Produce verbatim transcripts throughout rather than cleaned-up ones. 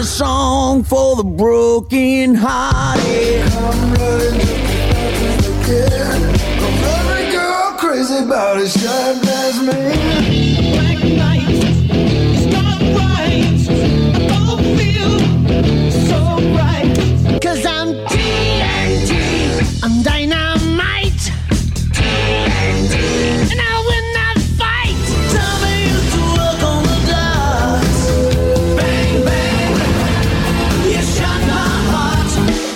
a song for the broken hearted. Come running just as fast as they can. Cause every girl crazy about it, shine as me. Black lights, it's not right. I don't feel so right. Cause I'm T N T, I'm dynamite. T N T, and I win that fight. Tell me used to work on the docks. Bang, bang, you shot my heart.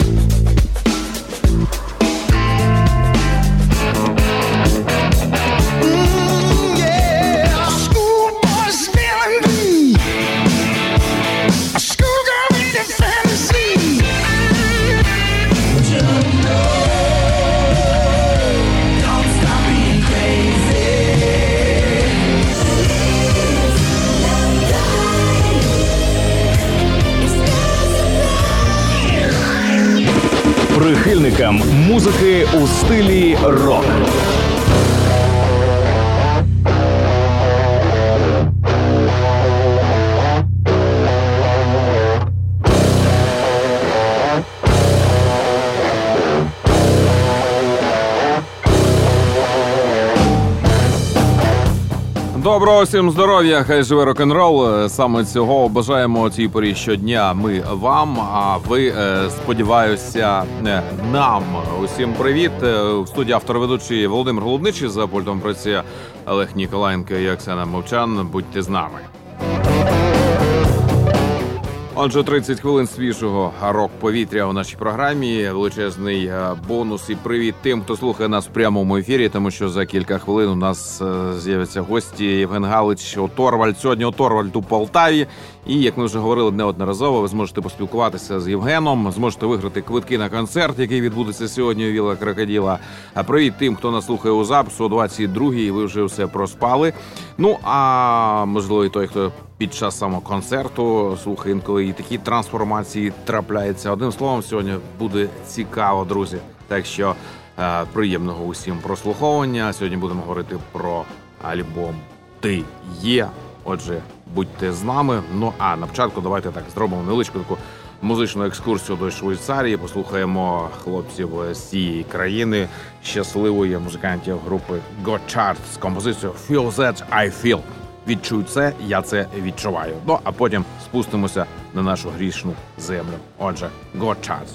Mm, yeah, schoolboy smelling me. A schoolgirl reading fantasy. You know, don't stop being crazy. Прихильникам музики у стилі рок. Доброго всім здоров'я, хай живе рок-н-рол. Саме цього бажаємо о цій порі щодня ми вам, а ви, сподіваюся, нам. Усім привіт. В студії автор-ведучий Володимир Голубничий, за пультом працює Олег Ніколаєнко і Оксана Мовчан. Будьте з нами. Отже, тридцять хвилин свіжого рок-повітря у нашій програмі. Величезний бонус і привіт тим, хто слухає нас в прямому ефірі, тому що за кілька хвилин у нас з'являться гості. Євген Галич, Оторвальд. Сьогодні Оторвальд у Полтаві. І, як ми вже говорили неодноразово, ви зможете поспілкуватися з Євгеном, зможете виграти квитки на концерт, який відбудеться сьогодні у Вілла Крокоділа. А привіт тим, хто нас слухає у запису о двадцять другій, ви вже все проспали. Ну, а можливо і той, хто під час самого концерту слухає інколи і такі трансформації трапляються. Одним словом, сьогодні буде цікаво, друзі. Так що е, приємного усім прослуховування. Сьогодні будемо говорити про альбом «Ти є». Отже, будьте з нами. Ну, а на початку давайте так зробимо невеличку таку музичну екскурсію до Швейцарії. Послухаємо хлопців з цієї країни, щасливої музикантів групи Gotthard з композицією «Feel That I Feel». Відчуй це, я це відчуваю. Ну, а потім спустимося на нашу грішну землю. Отже, Gotthard.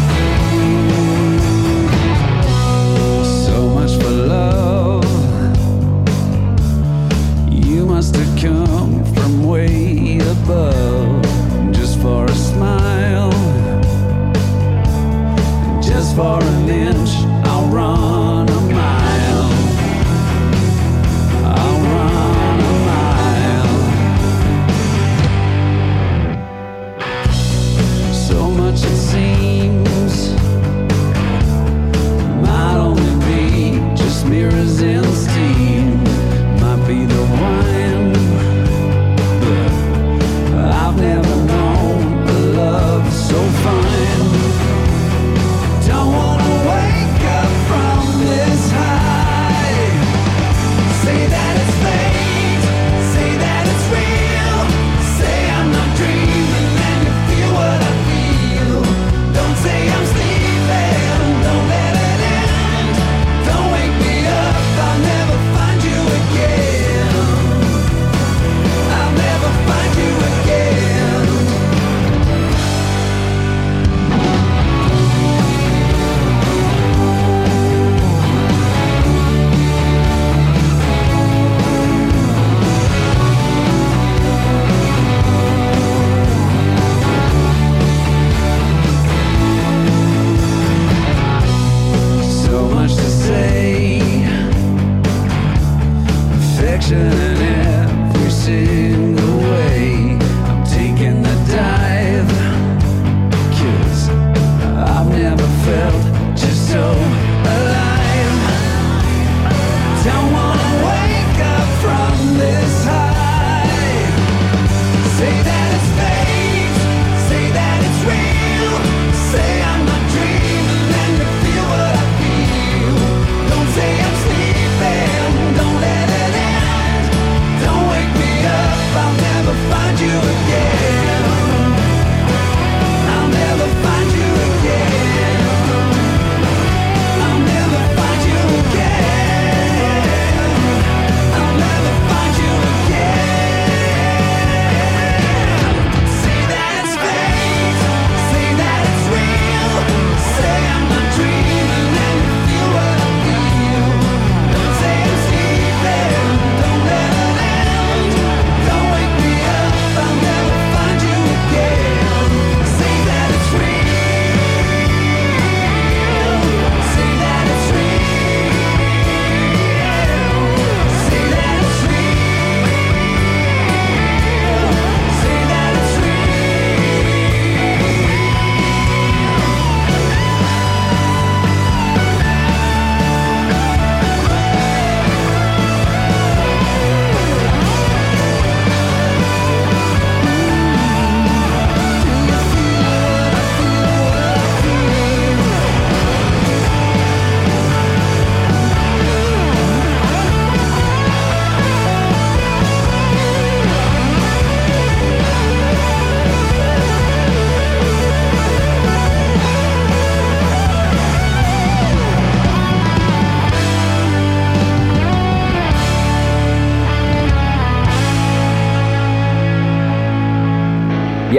So much for love.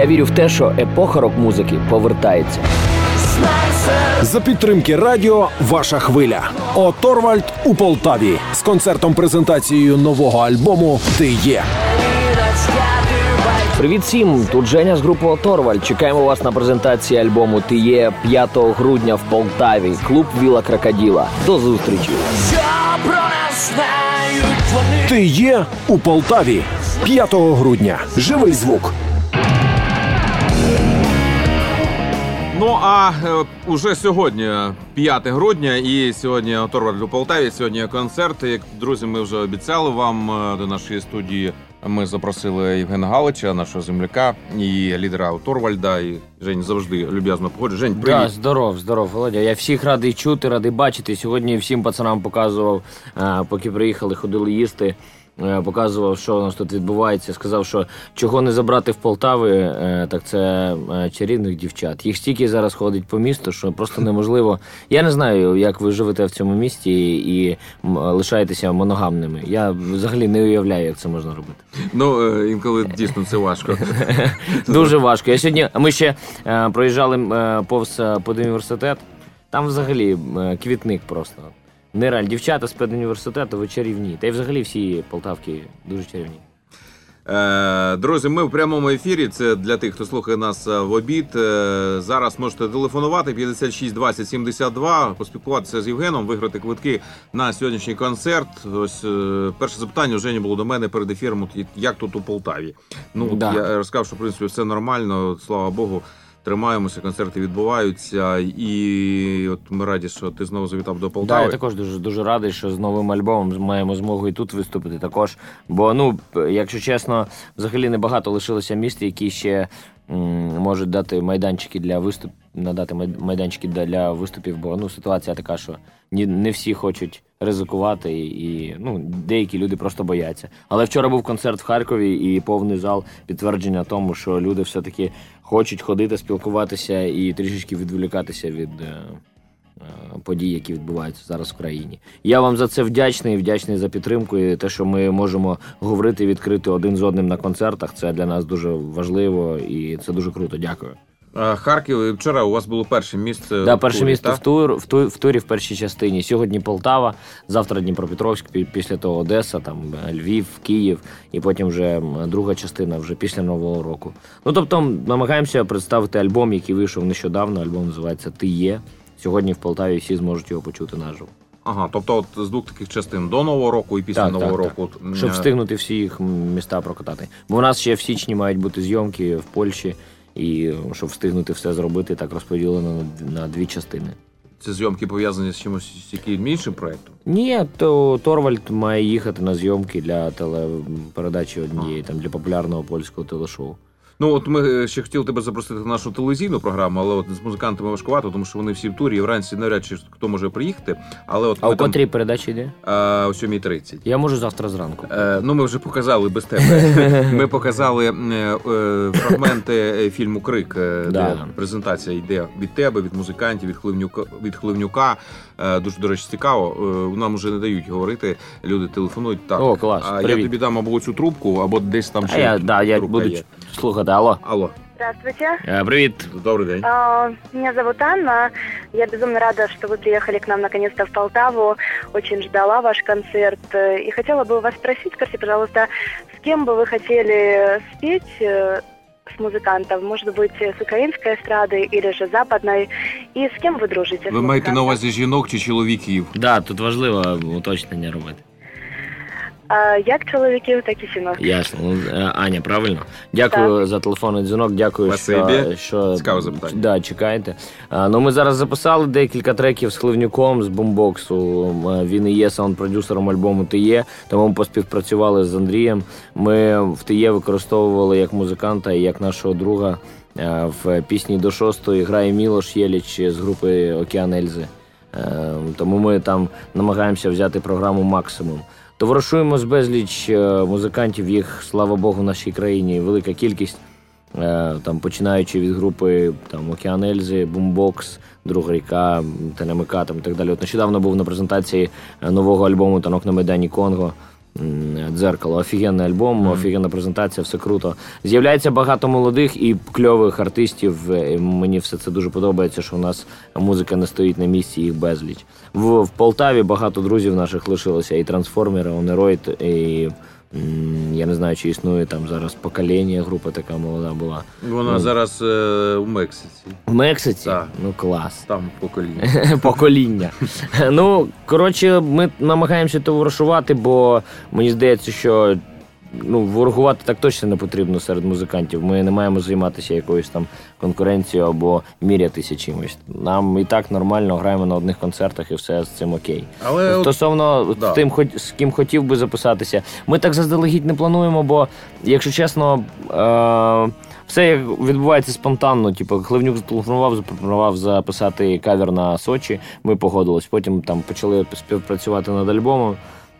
Я вірю в те, що епоха рок-музики повертається. За підтримки радіо «Ваша хвиля». О Торвальд у Полтаві з концертом-презентацією нового альбому «Ти є». Привіт всім, тут Женя з групи О Торвальд. Чекаємо вас на презентації альбому «Ти є» п'ятого грудня в Полтаві. Клуб «Віла Крокодила». До зустрічі. «Ти є» у Полтаві п'ятого грудня. Живий звук. Ну, а е, уже сьогодні п'яте грудня і сьогодні О Торвальд у Полтаві, сьогодні концерт. Як, друзі, ми вже обіцяли вам е, до нашої студії. Ми запросили Євгена Галича, нашого земляка, і лідера О Торвальда. І Жень завжди люб'язно походить. Жень, привіт. Да, здоров, здоров, Володя. Я всіх радий чути, радий бачити. Сьогодні всім пацанам показував, е, поки приїхали, ходили їсти. Показував, що у нас тут відбувається. Сказав, що чого не забрати в Полтави, так це чарівних дівчат. Їх стільки зараз ходить по місту, що просто неможливо. Я не знаю, як ви живете в цьому місті і лишаєтеся моногамними. Я взагалі не уявляю, як це можна робити. Ну, інколи дійсно це важко. Дуже важко. Я сьогодні, ми ще проїжджали повз педуніверситет. Там взагалі квітник просто. Нереально. Дівчата з педуніверситету, ви чарівні. Та й взагалі всі полтавки дуже чарівні. Е, друзі, ми в прямому ефірі. Це для тих, хто слухає нас в обід. Е, зараз можете телефонувати п'ятдесят шість двадцять сімдесят два, поспілкуватися з Євгеном, виграти квитки на сьогоднішній концерт. Ось е, перше запитання вже не було до мене перед ефіром. Як тут у Полтаві? Ну, да. Я розказав, що в принципі все нормально, слава Богу. Тримаємося, концерти відбуваються, і от ми раді, що ти знову завітав до Полтави. Так, да, я також дуже, дуже радий, що з новим альбомом маємо змогу і тут виступити також. Бо, ну, якщо чесно, взагалі небагато лишилося міст, які ще м, можуть дати майданчики для виступів, надати майданчики для виступів, бо, ну, ситуація така, що не, не всі хочуть ризикувати, і, ну, деякі люди просто бояться. Але вчора був концерт в Харкові, і повний зал підтвердження тому, що люди все-таки хочуть ходити, спілкуватися і трішечки відволікатися від е, е, подій, які відбуваються зараз в країні. Я вам за це вдячний, вдячний за підтримку, і те, що ми можемо говорити відкрито один з одним на концертах, це для нас дуже важливо, і це дуже круто. Дякую. Харків, вчора у вас було перше місце. Да, в перше турі, місце так? в, тур, в, тур, в турі в першій частині. Сьогодні Полтава, завтра Дніпропетровськ, після того Одеса, там Львів, Київ, і потім вже друга частина вже після Нового року. Ну, тобто, намагаємося представити альбом, який вийшов нещодавно. Альбом називається «Ти є». Сьогодні в Полтаві всі зможуть його почути наживо. Ага, тобто от з двох таких частин до Нового року і після так, Нового так, року. Так. Щоб встигнути всі їх міста прокатати. Бо в нас ще в січні мають бути зйомки в Польщі, і щоб встигнути все зробити, так розподілено на дві частини. Ці зйомки пов'язані з чимось яким іншим проєктом? Ні, то Торвальд має їхати на зйомки для телепередачі однієї, там, для популярного польського телешоу. Ну, от ми ще хотіли тебе запросити на нашу телевізійну програму, але от з музикантами важкувато, тому що вони всі в турі, і вранці навряд чи хто може приїхати. Але от а у там... котрій передачі йде? А, о сьомій тридцять. Я можу завтра зранку. Е, ну, ми вже показали без тебе. Ми показали е, е, фрагменти фільму «Крик», е, да. де презентація йде від тебе, від музикантів, від Хливнюка. Від Хливнюка. Е, дуже, до речі, цікаво. Е, нам вже не дають говорити, люди телефонують. Так. О, клас, а привіт. я тобі дам або цю трубку, або десь там ще а я, да, я буду є. слухати. Алло. Алло. Здравствуйте. Э, привет. Добрый день. Uh, меня зовут Анна. Я безумно рада, что вы приехали к нам наконец-то в Полтаву. Очень ждала ваш концерт. И хотела бы вас спросить, скажите, пожалуйста, с кем бы вы хотели спеть с музыкантов? Может быть, с украинской эстрады или же западной? И с кем вы дружите? Ви маєте на увазі жінок чи чоловіків? Да, тут важливо уточнення робити. А, як чоловіків, так і жінок. Ясно. Аня, правильно? Дякую так. за телефонний дзвінок, дякую, що, що цікаве запитання. Да, чекаєте. А, ну, ми зараз записали декілька треків з Хливнюком, з бумбоксу. Він і є саунд-продюсером альбому «Ти є», тому ми поспівпрацювали з Андрієм. Ми в «Ти є» використовували як музиканта і як нашого друга. В пісні «До шостої» грає Мілош Єліч з групи «Океан Ельзи». Тому ми там намагаємося взяти програму «Максимум». Товаришуємо з безліч музикантів, їх, слава Богу, в нашій країні велика кількість, там, починаючи від групи там, «Океан Ельзи», «Бумбокс», «Друга ріка», «ТНМК» там, і так далі. От нещодавно був на презентації нового альбому «Танок на Майдані Конго». «Дзеркало». Офігенний альбом, mm-hmm. офігенна презентація, все круто. З'являється багато молодих і кльових артистів. Мені все це дуже подобається, що у нас музика не стоїть на місці, їх безліч. В, в Полтаві багато друзів наших лишилося. І «Трансформери», «Онероїд», і я не знаю, чи існує там зараз «Покоління», група така молода була. Вона ну, зараз е, у Мексиці. В Мексиці? Так. Ну, клас. Там покоління. Покоління. Ну, коротше, ми намагаємося товаришувати, бо мені здається, що ну, ворогувати так точно не потрібно серед музикантів. Ми не маємо займатися якоюсь там конкуренцією або мірятися чимось. Нам і так нормально граємо на одних концертах і все з цим окей. Але стосовно да. тим, з ким хотів би записатися, ми так заздалегідь не плануємо, бо, якщо чесно, е- все як відбувається спонтанно. Типу, Хливнюк зателефонував, запропонував записати кавер на Сочі, ми погодились. Потім там почали співпрацювати над альбомом.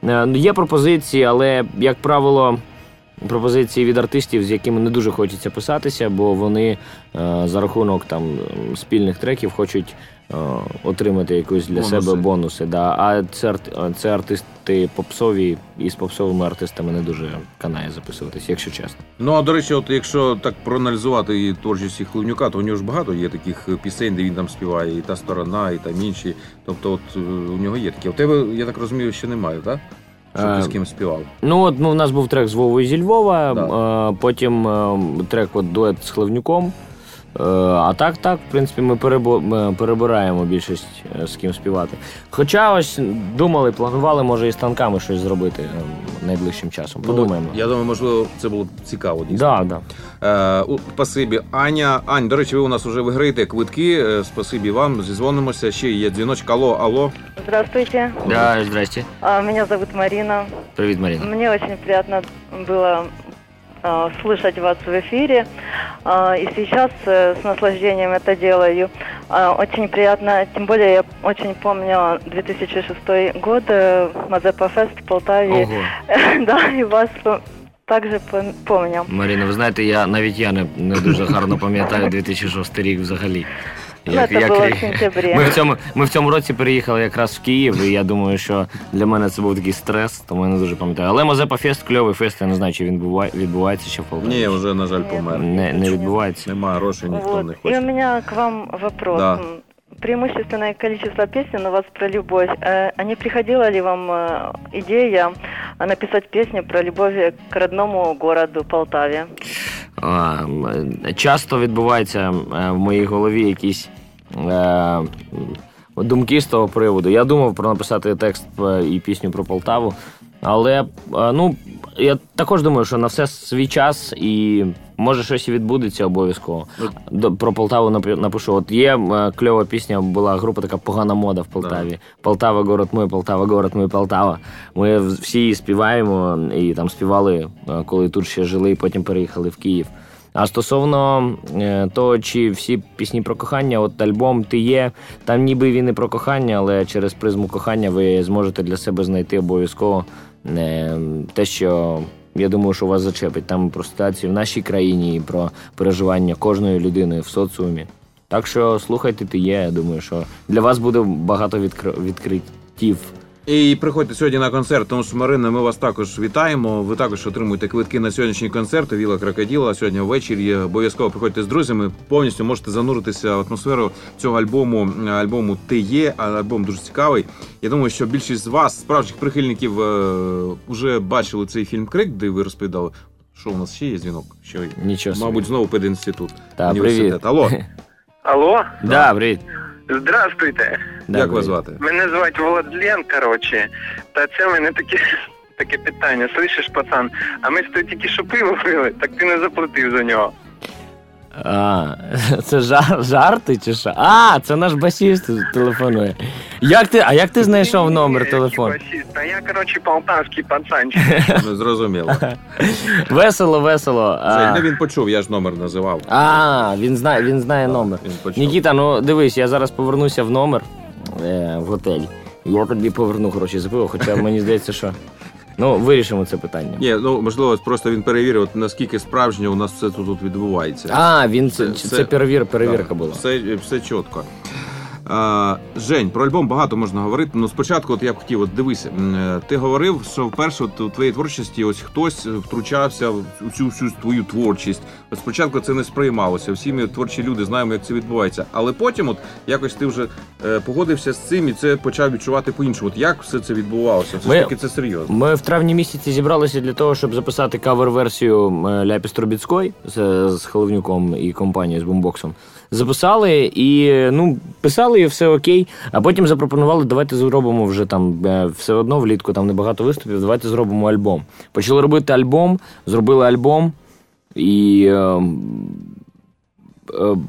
Є пропозиції, але, як правило, пропозиції від артистів, з якими не дуже хочеться писатися, бо вони е, за рахунок там спільних треків хочуть е, отримати якусь для бонуси. себе бонуси. Да. А це, це артисти попсові, і з попсовими артистами не дуже канає записуватись, якщо чесно. Ну, а, до речі, от якщо так проаналізувати і творчість Хливнюка, то у нього ж багато є таких пісень, де він там співає, і «Та сторона», і там інші. Тобто от у нього є такі. У тебе, я так розумію, ще немає, так? Що ти з ким співав? Ну, от ну, у нас був трек з Вовою зі Львова, да. а, потім а, трек от, дует з Хливнюком. А, а так, так, в принципі, ми, перебо, ми перебираємо більшість з ким співати. Хоча ось думали, планували, може, і з танками щось зробити найближчим часом. Подумаємо. Ну, я думаю, можливо, це було цікаво. Дійсно. Да, да. Е, спасибі. Аня, Ань, до речі, ви у нас вже виграєте квитки. Е, спасибі вам. Зізвонимося. Ще є дзвіночок. Алло, алло. Здравствуйте. Да, здрасте. А, меня зовут Марина. Привет, Марина. Мне очень приятно было а, слышать вас в эфире. А, и сейчас а, с наслаждением это делаю. А, очень приятно, тем более я очень помню две тысячи шестой год, Мазепа Фест в Полтаве. Да, и вас також пам'ятаю. Маріна, ви знаєте, я навіть я не, не дуже гарно пам'ятаю дві тисячі шостий рік взагалі. Як, це як, було в сентябрі. Ми в, цьому, ми в цьому році переїхали якраз в Київ, і я думаю, що для мене це був такий стрес, тому я не дуже пам'ятаю. Але Мазепа Фест, кльовий фест, я не знаю, чи він буває, відбувається ще в Полтаві. Ні, вже, на жаль, помер. Не, не відбувається. Немає грошей, ніхто вот. не хоче. І у мене к вам вопрос. Да. Преимущественное количество песен у вас про любовь. А не приходила ли вам идея написать песню про любовь к родному городу Полтаві? Часто відбуваються в моїй голові якісь думки з того приводу. Я думав про написати текст і пісню про Полтаву, але, ну, я також думаю, що на все свій час і може щось і відбудеться обов'язково. Про Полтаву напишу. От є кльова пісня, була група така «Погана мода» в Полтаві. «Полтава, город мой, Полтава, город мой, Полтава». Ми всі її співаємо, і там співали, коли тут ще жили, і потім переїхали в Київ. А стосовно е, того, чи всі пісні про кохання, от альбом «Ти є», там ніби він і про кохання, але через призму кохання ви зможете для себе знайти обов'язково е, те, що, я думаю, що вас зачепить. Там про ситуацію в нашій країні і про переживання кожної людини в соціумі. Так що слухайте «Ти є», я думаю, що для вас буде багато відкр... відкриттів. І приходьте сьогодні на концерт, тому що, Марина, ми вас також вітаємо. Ви також отримуєте квитки на сьогоднішній концерт «Вілла Крокодила» сьогодні ввечері. Обов'язково приходьте з друзями, повністю можете зануритися в атмосферу цього альбому, альбому «Ти є», альбом дуже цікавий. Я думаю, що більшість з вас, справжніх прихильників, вже бачили цей фільм «Крик», де ви розповідали. Що у нас ще є дзвінок? Що, нічого собі. Мабуть, знову пединститут. Так, привіт. Алло. Алло? Да, привіт. Здравствуйте. Да, як вас звати? Мене звати Владлен, коротше. Та це в мене таке, таке питання. Слышиш, пацан, а ми з тобою тільки що пиво пили, так ти не заплатив за нього. А, це жар, жарти чи що? А, це наш басіст телефонує. Як ти, а як ти знайшов номер телефону? Та я, коротше, полтавський пацанчик. Ну, зрозуміло. Весело, весело. А... Він почув, я ж номер називав. А, він знає, він знає а, номер. Він Нікіта, ну дивись, я зараз повернуся в номер е, в готель. Я тобі поверну гроші за пиво, хоча мені здається, що... Ну, вирішимо це питання. Ні, ну, можливо, просто він перевірив, наскільки справжнє у нас все тут відбувається. А, він це, це, це перевір, перевірка да, була. Все, все чітко. А, Жень, про альбом багато можна говорити. Ну, спочатку, от я б хотів, от дивися, ти говорив, що вперше от, у твоїй творчості ось хтось втручався в цю всю твою творчість. От спочатку це не сприймалося. Всі ми творчі люди знаємо, як це відбувається. Але потім, от якось ти вже е, погодився з цим і це почав відчувати по-іншому. От як все це відбувалося? Все ж таки це серйозно. Ми в травні місяці зібралися для того, щоб записати кавер-версію Ляпіс Трубіцької з, з Халивнюком і компанією з бумбоксом. Записали і, ну, писали і все окей, а потім запропонували, давайте зробимо вже там все одно влітку, там небагато виступів, давайте зробимо альбом. Почали робити альбом, зробили альбом, і е, е,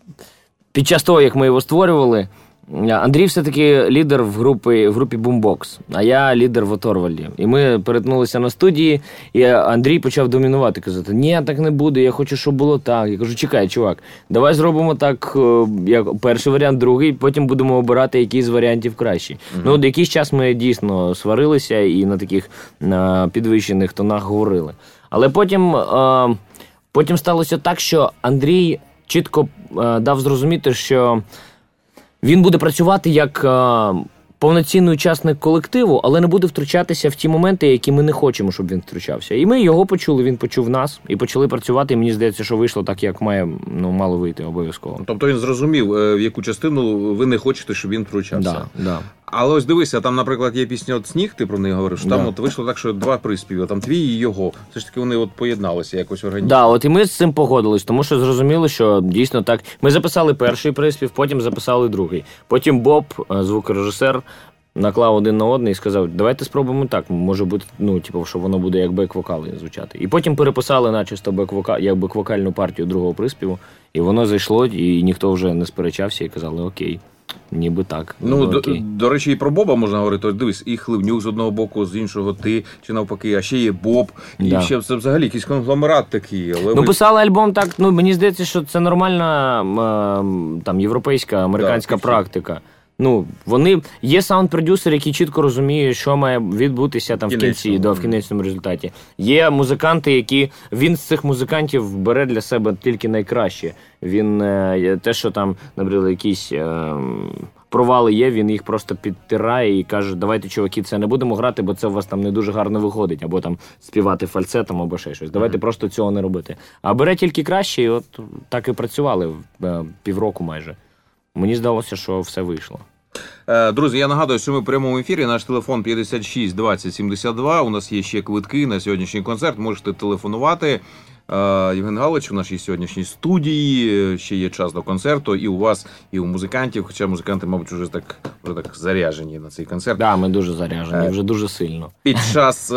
під час того, як ми його створювали, Андрій все-таки лідер в групі, в групі Boombox, а я лідер в Оторвальді. І ми перетнулися на студії, і Андрій почав домінувати, казати, ні, так не буде, я хочу, щоб було так. Я кажу, чекай, чувак, давай зробимо так, як перший варіант, другий, потім будемо обирати, який з варіантів кращий. Mm-hmm. Ну, от якийсь час ми дійсно сварилися і на таких на підвищених тонах говорили. Але потім, е, потім сталося так, що Андрій чітко е, дав зрозуміти, що він буде працювати як а, повноцінний учасник колективу, але не буде втручатися в ті моменти, які ми не хочемо, щоб він втручався. І ми його почули, він почув нас, і почали працювати, і мені здається, що вийшло так, як має, ну, мало вийти обов'язково. Тобто він зрозумів, в яку частину ви не хочете, щоб він втручався. Да, да. Але ось дивися, там, наприклад, є пісня от «Сніг», ти про неї говориш, що да. Там от вийшло так, що два приспіви, там твій і його. Все ж таки вони от поєдналися якось органічно. Так, да, от і ми з цим погодились, тому що зрозуміли, що дійсно так. Ми записали перший приспів, потім записали другий. Потім Боб, звукорежисер, наклав один на один і сказав, давайте спробуємо так, може бути, ну, типу, що воно буде як бек-вокали звучати. І потім переписали начисто бек-вокал, як бек-вокальну партію другого приспіву, і воно зайшло, і ніхто вже не сперечався, і казали, окей. Ніби так. Ну, до, до речі, і про Боба можна говорити. Ось дивись, і Хливнюк з одного боку, з іншого ти, чи навпаки, а ще є Боб. Да. І ще це взагалі якийсь конгломерат такий. Але ну, ви... писали альбом так, ну, мені здається, що це нормальна там, європейська, американська да, практика. Ну, вони, є саунд-продюсер, який чітко розуміє, що має відбутися там в кінці, да, в кінечному результаті. Є музиканти, які, він з цих музикантів бере для себе тільки найкраще. Він, те, що там, наприклад, якісь е, провали є, він їх просто підтирає і каже, давайте, чуваки, це не будемо грати, бо це у вас там не дуже гарно виходить, або там співати фальцетом, або ще щось. Давайте mm-hmm. просто цього не робити. А бере тільки краще, і от так і працювали е, півроку майже. Мені здалося, що все вийшло. Друзі, я нагадую, що ми в прямому ефірі. Наш телефон п'ятдесят шість двадцять сімдесят два. У нас є ще квитки на сьогоднішній концерт. Можете телефонувати. Євген Галич у нашій сьогоднішній студії. Ще є час до концерту. І у вас, і у музикантів. Хоча музиканти, мабуть, вже так, вже так заряжені на цей концерт. Так, да, ми дуже заряжені, вже дуже сильно. Під час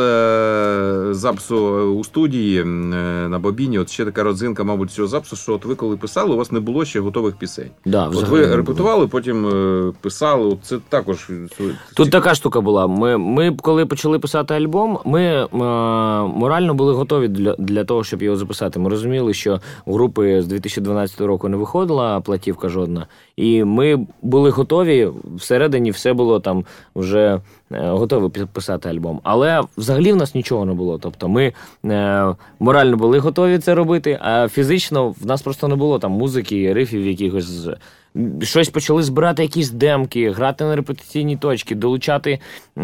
е- запису у студії е- на бобіні, от ще така родзинка, мабуть, цього запису, що от ви коли писали, у вас не було ще готових пісень. Да, от ви репетували, потім е- писали. От це також... Тут така штука була. Ми, ми коли почали писати альбом, ми е- морально були готові для, для того, щоб його записати. Ми розуміли, що у групи з дві тисячі дванадцятого року не виходила платівка жодна. І ми були готові, всередині все було там вже е, готові писати альбом. Але взагалі в нас нічого не було. Тобто ми е, морально були готові це робити, а фізично в нас просто не було там музики, рифів якихось. Щось почали збирати якісь демки, грати на репетиційні точки, долучати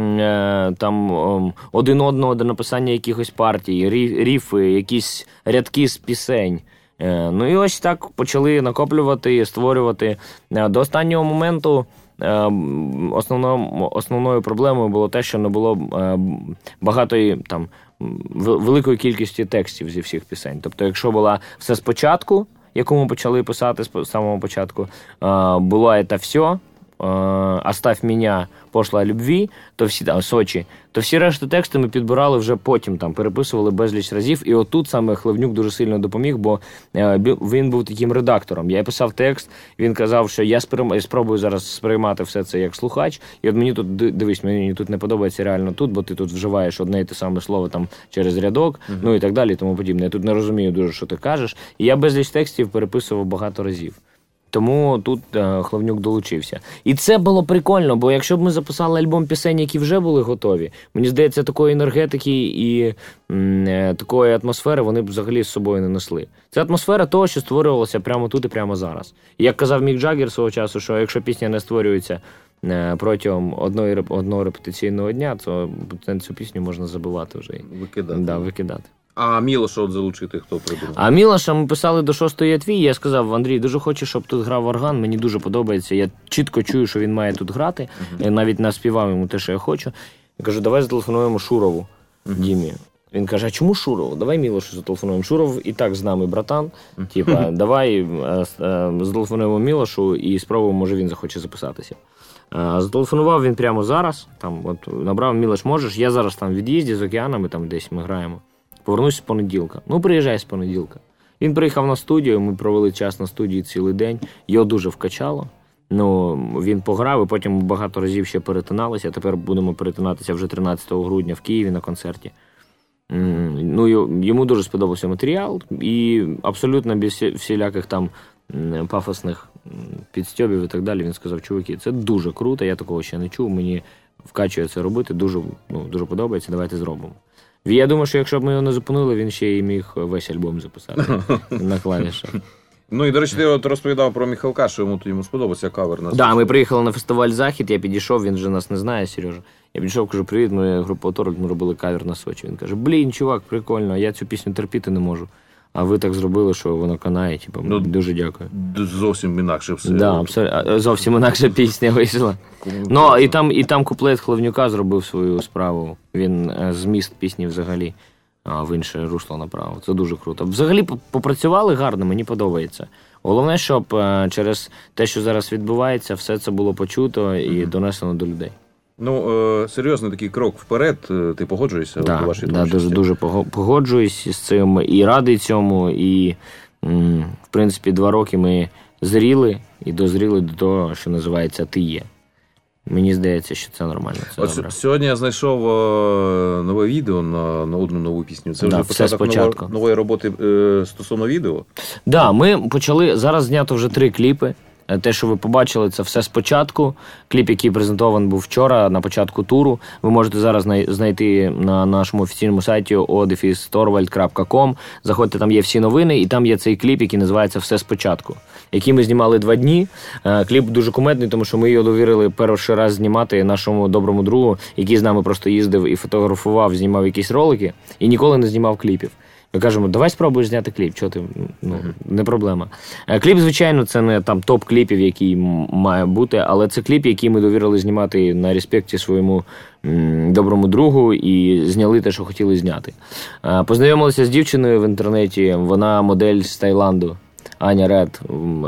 е, там один одного до написання якихось партій, ріфи, якісь рядки з пісень. Е, ну і ось так почали накоплювати, створювати. Е, до останнього моменту е, основною, основною проблемою було те, що не було е, багатої там великої кількості текстів зі всіх пісень. Тобто, якщо була все спочатку, яку ми почали писати з самого початку, «Бывает это все», «Оставь меня», «Пошла любви», то всі там «Сочі», то всі решти тексти ми підбирали вже потім, там переписували безліч разів. І отут саме Хливнюк дуже сильно допоміг, бо він був таким редактором. Я писав текст, він казав, що я спробую зараз сприймати все це як слухач. І от мені тут, дивись, мені тут не подобається реально тут, бо ти тут вживаєш одне і те саме слово там через рядок, uh-huh. ну і так далі, і тому подібне. Я тут не розумію дуже, що ти кажеш. І я безліч текстів переписував багато разів. Тому тут е, Хлавнюк долучився. І це було прикольно, бо якщо б ми записали альбом пісень, які вже були готові, мені здається, такої енергетики і м, е, такої атмосфери вони б взагалі з собою не несли. Це атмосфера того, що створювалося прямо тут і прямо зараз. І як казав Мік Джаггер свого часу, що якщо пісня не створюється е, протягом одної, одного репетиційного дня, то цю пісню можна забувати вже. Викидати. Да, викидати. А Мілоша от залучити хто придумав? А Мілоша ми писали до шостої твій, я сказав: Андрій, дуже хочу, щоб тут грав орган, мені дуже подобається, я чітко чую, що він має тут грати, uh-huh. навіть наспівав йому те, що я хочу. Я кажу, давай зателефонуємо Шурову, uh-huh. Дімі. Він каже, а чому Шурову? Давай Мілошу зателефонуємо. Шуров і так з нами, братан. Uh-huh. Типа, давай а, а, зателефонуємо Мілошу і спробуємо, може він захоче записатися. А, зателефонував він прямо зараз, там, от, набрав Мілош, можеш, я зараз там в від'їзді з океанами, там десь ми граємо. Повернусь з понеділка. Ну, приїжджай з понеділка. Він приїхав на студію, ми провели час на студії цілий день. Його дуже вкачало. Ну, він пограв, і потім багато разів ще перетиналися. Тепер будемо перетинатися вже тринадцятого грудня в Києві на концерті. Ну, йому дуже сподобався матеріал. І абсолютно без всіляких там пафосних підстьобів і так далі. Він сказав, чуваки, це дуже круто, я такого ще не чув, мені вкачує це робити, дуже, ну, дуже подобається, давайте зробимо. Я думаю, що якщо б ми його не зупинили, він ще й міг весь альбом записати на клавішах. Ну і, до речі, ти от розповідав про Михалка, що йому, йому сподобався кавер на Так, да, ми приїхали на фестиваль «Захід», я підійшов, він вже нас не знає, Сережа. Я підійшов, кажу, привіт, ми група «Оторвальд», ми робили кавер на Сочі. Він каже, блін, чувак, прикольно, я цю пісню терпіти не можу. А ви так зробили, що воно канає, типу, ну, дуже дякую. Зовсім інакше все. Да, абсолютно, зовсім інакша пісня вийшла. Ну, і там, і там куплет Хлавнюка зробив свою справу. Він зміст пісні взагалі в інше русло направив. Це дуже круто. Взагалі попрацювали гарно, мені подобається. Головне, щоб через те, що зараз відбувається, все це було почуто і донесено до людей. Ну, е, серйозний такий крок вперед, ти погоджуєшся да, у вашій да, творчості? дуже, дуже погоджуюсь з цим і радий цьому, і, м, в принципі, два роки ми зріли і дозріли до того, що називається «Ти є». Мені здається, що це нормально. Це От сьогодні я знайшов е, нове відео на, на одну нову пісню. Це да, вже початок нової, нової роботи е, стосовно відео? Так, да, ми почали, зараз знято вже три кліпи. Те, що ви побачили, це все спочатку. Кліп, який презентований був вчора на початку туру, ви можете зараз знайти на нашому офіційному сайті о дефіс торвальд крапка ком. Заходьте, там є всі новини, і там є цей кліп, який називається «Все спочатку», який ми знімали два дні. Кліп дуже кумедний, тому що ми його довірили перший раз знімати нашому доброму другу, який з нами просто їздив і фотографував, знімав якісь ролики, і ніколи не знімав кліпів. Ми кажемо, давай спробуєш зняти кліп, чого ти, ну, не проблема. Кліп, звичайно, це не там топ-кліпів, який має бути, але це кліп, який ми довірили знімати на респекті своєму м, доброму другу і зняли те, що хотіли зняти. Познайомилися з дівчиною в інтернеті, вона модель з Таїланду, Аня Ред,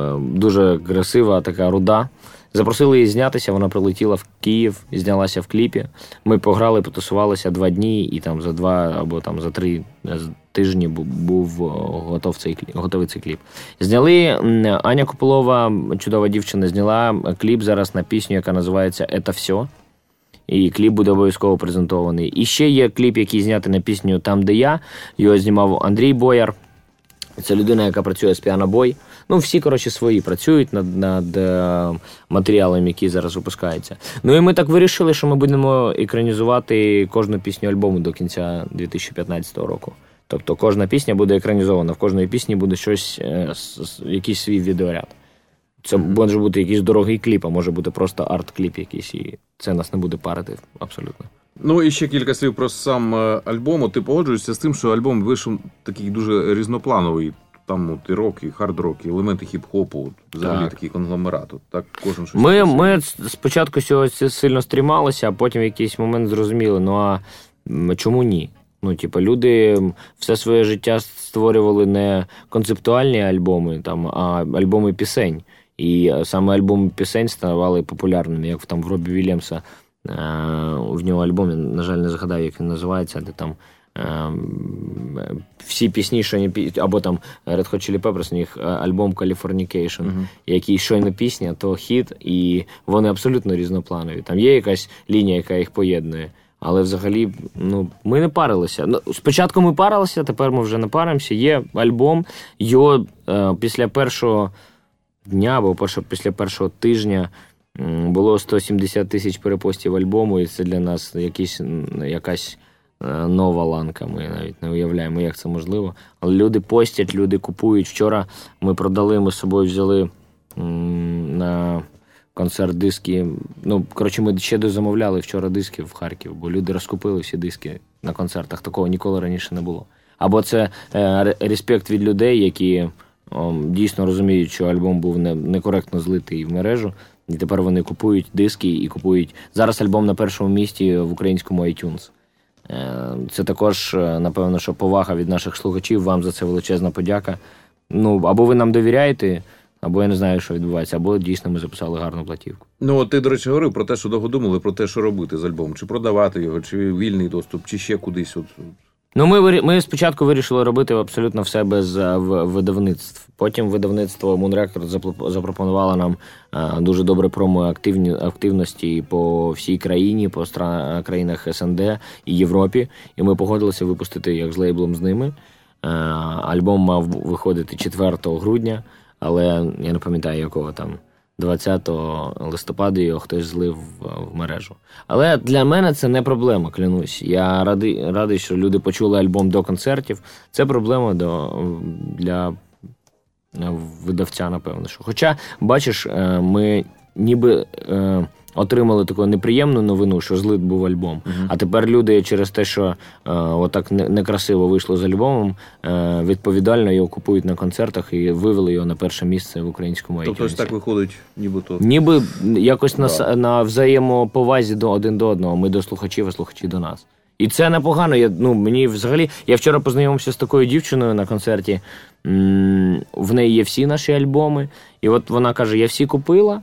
дуже красива, така руда. Запросили її знятися, вона прилетіла в Київ, знялася в кліпі. Ми пограли, потусувалися два дні, і там за два або там за три тижні був готов цей кліп, готовий цей кліп. Зняли, Аня Копилова, чудова дівчина, зняла кліп зараз на пісню, яка називається «Это все». І кліп буде обов'язково презентований. І ще є кліп, який знятий на пісню «Там, де я». Його знімав Андрій Бояр. Це людина, яка працює з піанобой. Ну, всі, коротше, свої працюють над, над е, матеріалом, який зараз випускається. Ну, і ми так вирішили, що ми будемо екранізувати кожну пісню альбому до кінця дві тисячі п'ятнадцятого року. Тобто кожна пісня буде екранізована, в кожної пісні буде щось, е, якийсь свій відеоряд. Це mm-hmm. може бути якийсь дорогий кліп, а може бути просто арт-кліп якийсь, і це нас не буде парити абсолютно. Ну і ще кілька слів про сам альбом. Ти погоджуєшся з тим, що альбом вийшов такий дуже різноплановий. Там от, і рок, і хард-рок, і елементи хіп-хопу, взагалі так. Такий конгломерат. Так кожен щось. Ми, ми спочатку цього сильно стрімалися, а потім в якийсь момент зрозуміли, ну а чому ні? Ну, типу, люди все своє життя створювали не концептуальні альбоми, там, а альбоми пісень. І саме альбоми пісень ставали популярними, як там в Робі Вільямса. В нього альбом, я, на жаль, не згадаю, як він називається, де там всі пісні, що не, або там Red Hot Chili Peppers, у них альбом Californication, uh-huh. який щойно пісня, то хіт, і вони абсолютно різнопланові. Там є якась лінія, яка їх поєднує, але взагалі, ну, ми не парилися. Ну, спочатку ми парилися, тепер ми вже не паримося. Є альбом, його е, після першого дня або після першого тижня було сто сімдесят тисяч перепостів альбому, і це для нас якісь, якась нова ланка. Ми навіть не уявляємо, як це можливо. Але люди постять, люди купують. Вчора ми продали, ми з собою взяли на концерт диски. Ну, коротше, ми ще дозамовляли вчора диски в Харків, бо люди розкупили всі диски на концертах. Такого ніколи раніше не було. Або це е, респект від людей, які о, дійсно розуміють, що альбом був не, некоректно злитий в мережу, і тепер вони купують диски і купують... Зараз альбом на першому місці в українському iTunes. Е, це також, напевно, що повага від наших слухачів, вам за це величезна подяка. Ну, або ви нам довіряєте, або я не знаю, що відбувається, або дійсно ми записали гарну платівку. Ну, ти, до речі, говорив про те, що довго думали, про те, що робити з альбомом. Чи продавати його, чи вільний доступ, чи ще кудись. От. Ну, ми, ми спочатку вирішили робити абсолютно все без видавництв. Потім видавництво Moon Records запропонувало нам дуже добре промо-активності по всій країні, по стран, країнах ес ен де і Європі. І ми погодилися випустити як з лейблом з ними. Альбом мав виходити четвертого грудня, але я не пам'ятаю, якого там, двадцятого листопада його хтось злив в мережу. Але для мене це не проблема, клянусь. Я радий, радий, що люди почули альбом до концертів. Це проблема до, для видавця, напевно. Що. Хоча, бачиш, ми ніби отримали таку неприємну новину, що злит був альбом. Uh-huh. А тепер люди через те, що е, отак некрасиво вийшло з альбомом, е, відповідально його купують на концертах і вивели його на перше місце в українському iTunes. Тобто ось так виходить, ніби то. Ніби якось да. на, на взаємоповазі до один до одного. Ми до слухачів, а слухачі до нас. І це непогано. Я, ну, мені взагалі... Я вчора познайомився з такою дівчиною на концерті. М- в неї є всі наші альбоми. І от вона каже, я всі купила.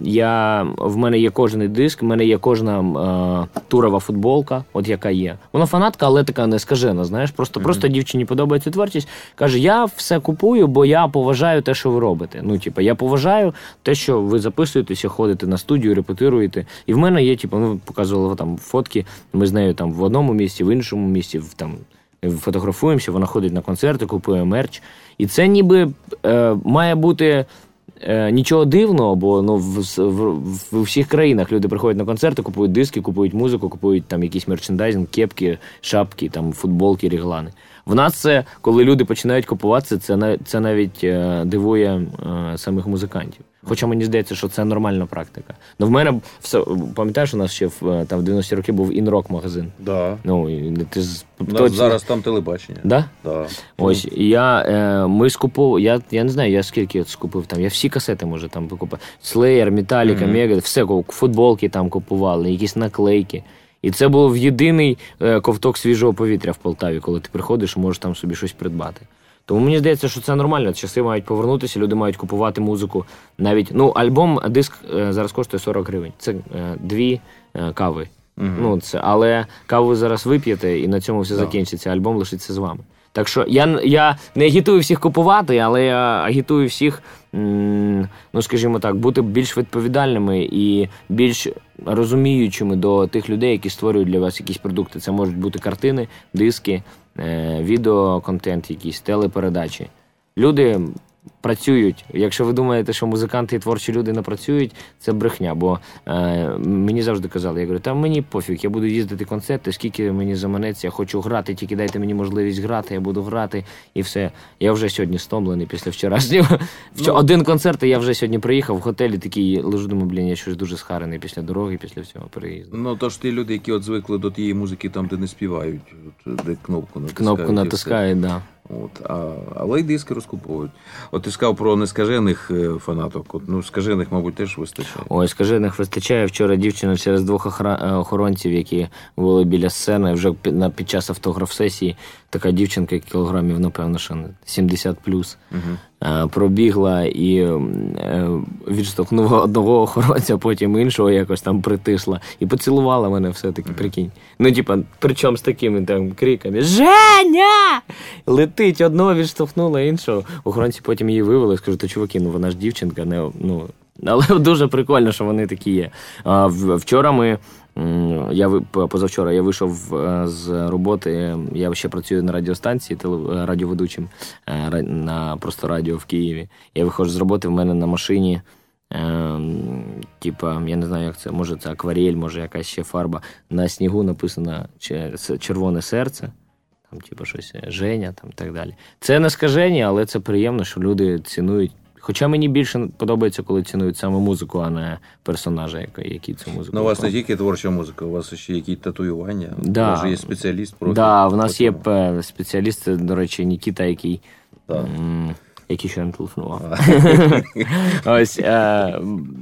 Я, в мене є кожний диск, в мене є кожна е, турова футболка, от яка є. Вона фанатка, але така не скажена, знаєш. Просто, mm-hmm. просто дівчині подобається творчість. Каже, я все купую, бо я поважаю те, що ви робите. Ну, типу, я поважаю те, що ви записуєтеся, ходите на студію, репетируєте. І в мене є, типу, ну, показували там фотки, ми з нею там в одному місці, в іншому місці, в, там, фотографуємося, вона ходить на концерти, купує мерч. І це ніби е, має бути... Е, нічого дивного, бо ну, в, в, в всіх країнах люди приходять на концерти, купують диски, купують музику, купують там якийсь мерчендайзинг, кепки, шапки, там, футболки, реглани. В нас це, коли люди починають купувати, це, це навіть е, дивує е, самих музикантів. Хоча мені здається, що це нормальна практика. Ну, в мене, все, пам'ятаєш, у нас ще в, там, в дев'яності роки був інрок-магазин? Да. Ну, і ти з... У нас точно... зараз там телебачення. Да? Да. Ось, і я, е, ми скупив, я, я не знаю, я скільки скупив там, я всі касети, може, там покупав. Slayer, Metallica, mm-hmm. Mega, все, футболки там купували, якісь наклейки. І це був єдиний е, ковток свіжого повітря в Полтаві, коли ти приходиш і можеш там собі щось придбати. Тому мені здається, що це нормально. Часи мають повернутися, люди мають купувати музику. Навіть, ну, альбом, диск е, зараз коштує сорок гривень. Це е, дві е, кави. Угу. Ну, це, але каву ви зараз вип'єте, і на цьому все да. закінчиться. Альбом лишиться з вами. Так що я, я не агітую всіх купувати, але я агітую всіх, м, ну, скажімо так, бути більш відповідальними і більш розуміючими до тих людей, які створюють для вас якісь продукти. Це можуть бути картини, диски, е, відеоконтент, якісь телепередачі. Люди працюють. Якщо ви думаєте, що музиканти і творчі люди не працюють, це брехня. Бо е, мені завжди казали, я говорю, та мені пофіг, я буду їздити концерти, скільки мені заманеться, я хочу грати, тільки дайте мені можливість грати, я буду грати, і все. Я вже сьогодні стомлений після вчорашнього. Ну, один концерт, і я вже сьогодні приїхав в готелі, такий лежу, думаю, блін, я щось дуже схарений після дороги, після всього переїзду. Ну, то ж ті люди, які от звикли до тієї музики, там, де не співають, де кнопку натискають. Кнопку натискають, так. Да. От, а, але й диски розкуповують. От ти сказав про нескажених фанаток. От, ну, скажених, мабуть, теж вистачає. Ой, скажених вистачає. Вчора дівчина через двох охоронців, які були біля сцени, вже під час автограф-сесії, така дівчинка кілограмів, напевно, що сімдесят плюс, угу. пробігла і відштовхнула одного охоронця, потім іншого якось там притисла. І поцілувала мене все-таки, угу. прикинь. Ну, типа, причому з такими там криками «Женя!» Летить, одного відштовхнула, іншого. Охоронці потім її вивели, скажу, то чуваки, ну вона ж дівчинка, не, ну... Але дуже прикольно, що вони такі є. А, вчора ми Я позавчора я вийшов з роботи, я ще працюю на радіостанції, радіоведучим на просто радіо в Києві. Я виходжу з роботи, в мене на машині, е, типа, я не знаю, як це, може це акварель, може якась ще фарба. На снігу написано «Червоне серце», там, типа, щось «Женя», там, так далі. Це не скаження, але це приємно, що люди цінують. Хоча мені більше подобається, коли цінують саме музику, а не персонажа, який цю музику. Ну, у вас не тільки творча музика, у вас ще якісь татуювання. Да. У вас же є спеціаліст. Так, да, в нас є спеціаліст, до речі, Нікіта, який... Да. М- який ще не телефонував. Ось. Е-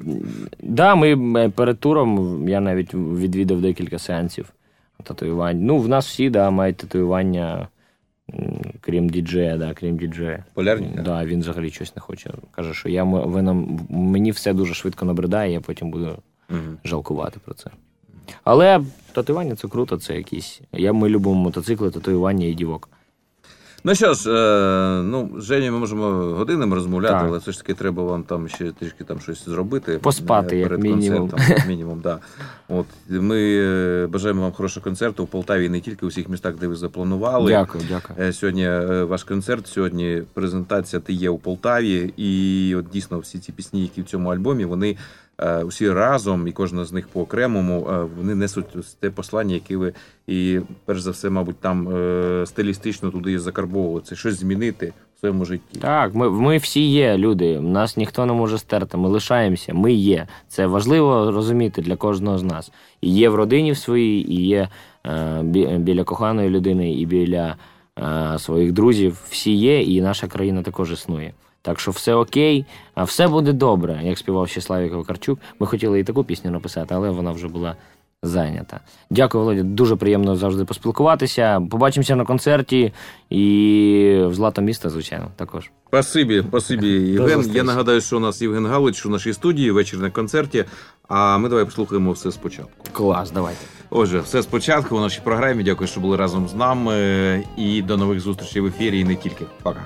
да, ми перед туром, я навіть відвідав декілька сеансів татуювань. Ну, в нас всі, да, мають татуювання... Крім діджея, да, крім діджея. Полярні? Так, да, він взагалі щось не хоче. Каже, що я, ви нам, мені все дуже швидко набридає, я потім буду угу. жалкувати про це. Але татуювання – це круто, це якісь... Я, ми любимо мотоцикли, татуювання і дівок. Ну що ж, е, ну, з Женєю ми можемо годинами розмовляти, так. але все ж таки треба вам там ще трішки там щось зробити. Поспати, як мінімум. Як мінімум, да. От, ми бажаємо вам хорошого концерту в Полтаві, не тільки у всіх містах, де ви запланували. Дякую, дякую. Сьогодні ваш концерт, сьогодні презентація «Ти є» у Полтаві, і от дійсно всі ці пісні, які в цьому альбомі, вони усі разом, і кожна з них по-окремому, вони несуть те послання, яке ви, і перш за все, мабуть, там стилістично туди закарбовували. Це щось змінити в своєму житті. Так, ми, ми всі є люди, нас ніхто не може стерти, ми лишаємося, ми є. Це важливо розуміти для кожного з нас. І є в родині в своїй, і є е, біля коханої людини, і біля е, своїх друзів. Всі є, і наша країна також існує. Так що все окей, а все буде добре, як співав ще Славік Вакарчук. Ми хотіли і таку пісню написати, але вона вже була зайнята. Дякую, Володя, дуже приємно завжди поспілкуватися. Побачимося на концерті і в Злато міста, звичайно, також. Спасибі, спасибі, Євген. Я нагадаю, що у нас Євген Галич у нашій студії, вечір на концерті, а ми давай послухаємо все спочатку. Клас, давайте. Отже, все спочатку у нашій програмі. Дякую, що були разом з нами, і до нових зустрічей в ефірі, і не тільки. Пока.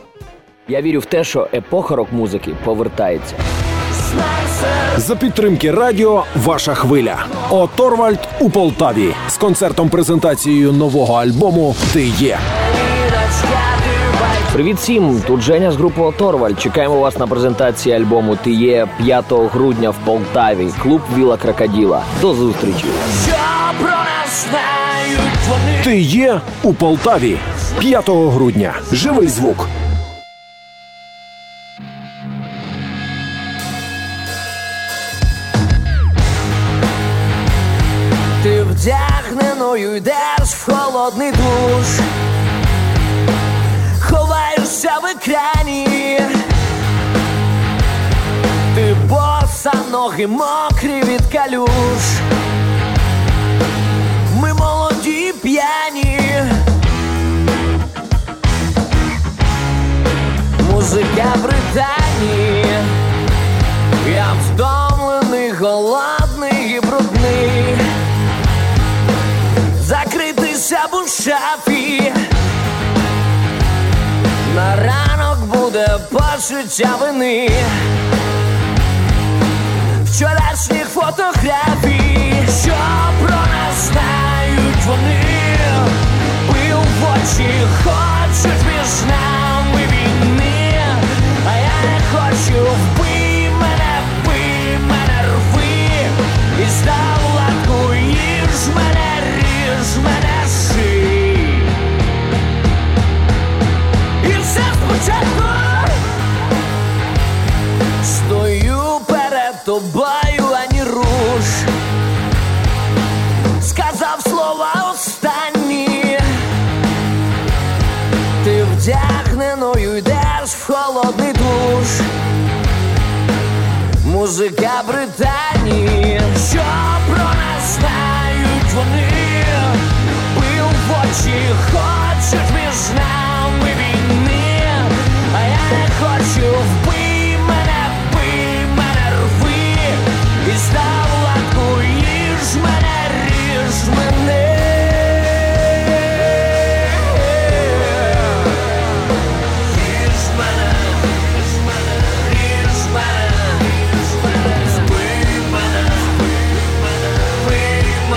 Я вірю в те, що епоха рок-музики повертається. За підтримки радіо «Ваша хвиля». О Торвальд у Полтаві з концертом-презентацією нового альбому «Ти є». Привіт всім, тут Женя з групи О Торвальд. Чекаємо вас на презентації альбому «Ти є» п'ятого грудня в Полтаві. Клуб «Віла Крокодила». До зустрічі. «Ти є» у Полтаві п'ятого грудня. Живий звук. Ти вдягненою йдеш в холодний душ, ховаєшся в екрані, ти боса, ноги мокрі від калюш. Ми молоді й п'яні, музика Британії. Я втомлений, голодний і брудний, закритися б у шафі. На ранок буде почуття вини, вчорашніх фотографій, що про нас знають вони. Пил в очі, хочуть між нами війни, а я не хочу. Вбий мене, вбий мене, рви, і став латку, їж мене, ріж мене, ший. І все спочатку. Стою перед тобою, ані руш, сказав слова останні. Ти вдягненою йдеш в холодний душ, музика Британії, що про нас знають вони. Пил в очі, хочуть між нами війни, а я не хочу. Вбий мене, вбий мене, рви, і став латку, їж мене, ріж мене. Ріж мене, ріж мене, ріж мене, вбий мене, вбий мене,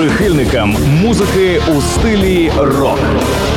Прихильникам музики у стилі рок.